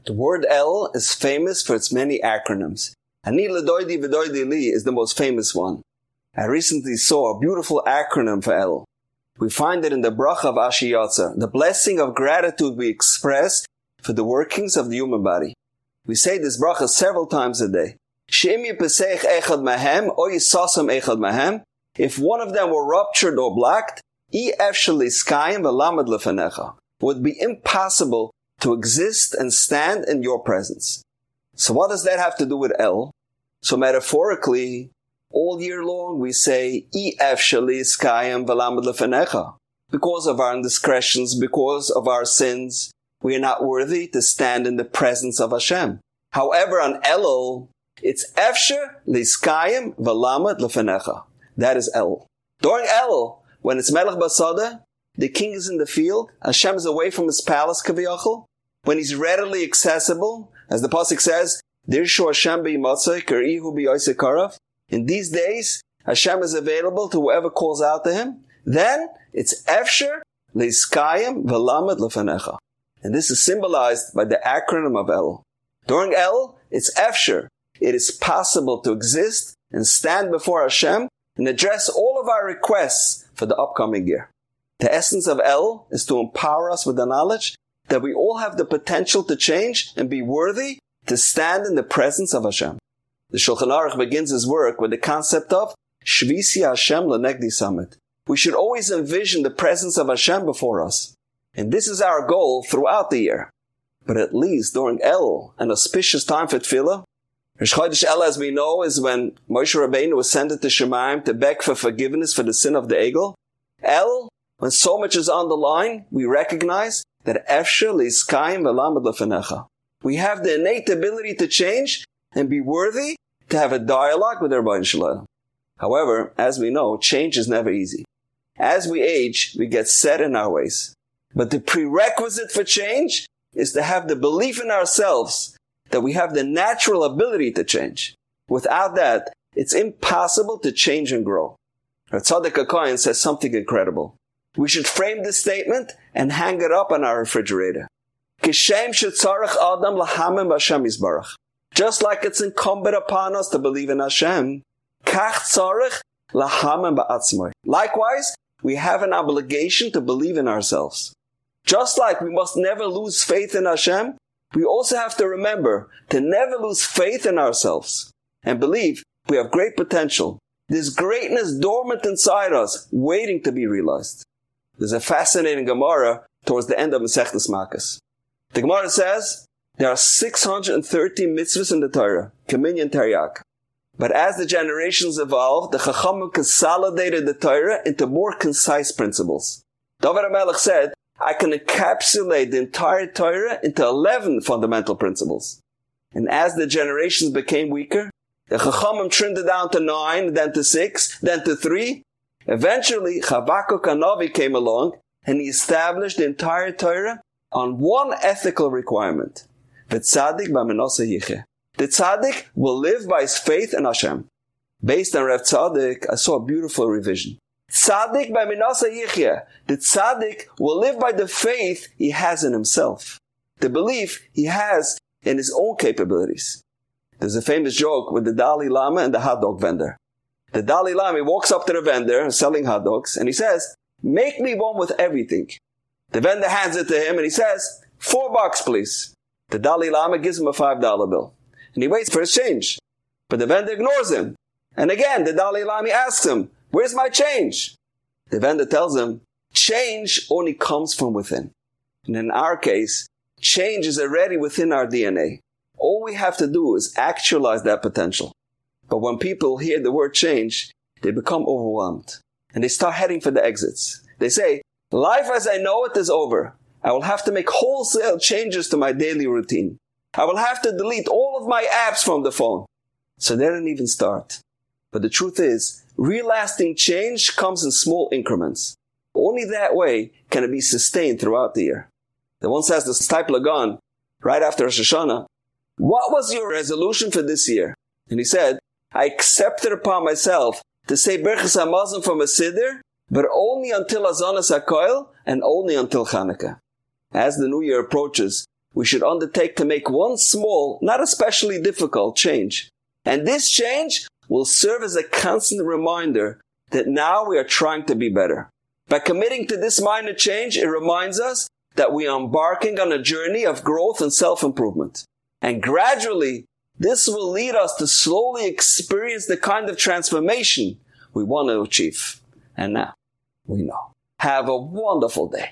The word El is famous for its many acronyms. Ani L'Doidi V'Doidi Li is the most famous one. I recently saw a beautiful acronym for El. We find it in the bracha of Ashiyotzer, the blessing of gratitude we express for the workings of the human body. We say this bracha several times a day. She'im yipeseich echad mahem, o yisasam echad mahem. If one of them were ruptured or blocked, would be impossible to exist and stand in your presence. So what does that have to do with El? So metaphorically, all year long we say, because of our indiscretions, because of our sins, we are not worthy to stand in the presence of Hashem. However, on Elul, it's Efsher Liskayim Valamad Lefenecha. That is El. During Elul, when it's Melech Basada, the king is in the field, Hashem is away from his palace, Kaviyachal, when he's readily accessible, as the Pasuk says, Dirshu Hashem b'yimatzai k'rihu b'yoyse karav. In these days, Hashem is available to whoever calls out to him. Then, it's Efsher Liskayim Valamad Lefenecha. And this is symbolized by the acronym of El. During El, it's Efsher. It is possible to exist and stand before Hashem and address all of our requests for the upcoming year. The essence of El is to empower us with the knowledge that we all have the potential to change and be worthy to stand in the presence of Hashem. The Shulchan Aruch begins his work with the concept of Shvisi Hashem L'Negdi Samet. We should always envision the presence of Hashem before us. And this is our goal throughout the year. But at least during El, an auspicious time for Tefillah, Rosh Chodesh El, as we know, is when Moshe Rabbeinu ascended to Shemaim to beg for forgiveness for the sin of the Egel. El, when so much is on the line, we recognize that Efsher Liskayim V'Lamed Lefenecha. We have the innate ability to change and be worthy to have a dialogue with our Rebbeinu Shalom. However, as we know, change is never easy. As we age, we get set in our ways. But the prerequisite for change is to have the belief in ourselves that we have the natural ability to change. Without that, it's impossible to change and grow. Tzaddik HaKohen says something incredible. We should frame this statement and hang it up on our refrigerator. Kishem shetzarech adam lahamim b'Hashem yisbarach. Just like it's incumbent upon us to believe in Hashem, kach tzarech lahamim ba'atzmoi. Likewise, we have an obligation to believe in ourselves. Just like we must never lose faith in Hashem, we also have to remember to never lose faith in ourselves and believe we have great potential. There's greatness dormant inside us, waiting to be realized. There's a fascinating Gemara towards the end of Masechtas Makkos. The Gemara says there are 630 mitzvahs in the Torah, Kaminyan Taryag. But as the generations evolved, the Chachamim consolidated the Torah into more concise principles. David HaMelech said, I can encapsulate the entire Torah into 11 fundamental principles. And as the generations became weaker, the Chachamim trimmed it down to 9, then to 6, then to 3. Eventually, Chavakuk HaNavi came along and he established the entire Torah on one ethical requirement. V'tzadik b'menasa yicheh. The tzaddik will live by his faith in Hashem. Based on Rav Tzaddik, I saw a beautiful revision. Tzaddik b'menasa yicheh. The tzaddik will live by the faith he has in himself. The belief he has in his own capabilities. There's a famous joke with the Dalai Lama and the hot dog vendor. The Dalai Lama walks up to the vendor selling hot dogs and he says, make me one with everything. The vendor hands it to him and he says, $4 please. The Dalai Lama gives him a $5 bill. And he waits for his change. But the vendor ignores him. And again, the Dalai Lama asks him, where's my change? The vendor tells him, change only comes from within. And in our case, change is already within our DNA. All we have to do is actualize that potential. But when people hear the word change, they become overwhelmed. And they start heading for the exits. They say, life as I know it is over. I will have to make wholesale changes to my daily routine. I will have to delete all of my apps from the phone. So they don't even start. But the truth is, real lasting change comes in small increments. Only that way can it be sustained throughout the year. The one says the Stipe Lagan, right after Rosh Hashanah, what was your resolution for this year? And he said, I accepted upon myself to say Birchas HaMazon from a Siddur, but only until Azanas HaKoil and only until Chanukah. As the new year approaches, we should undertake to make one small, not especially difficult change. And this change will serve as a constant reminder that now we are trying to be better. By committing to this minor change, it reminds us that we are embarking on a journey of growth and self-improvement. And gradually, this will lead us to slowly experience the kind of transformation we want to achieve. And now, we know. Have a wonderful day.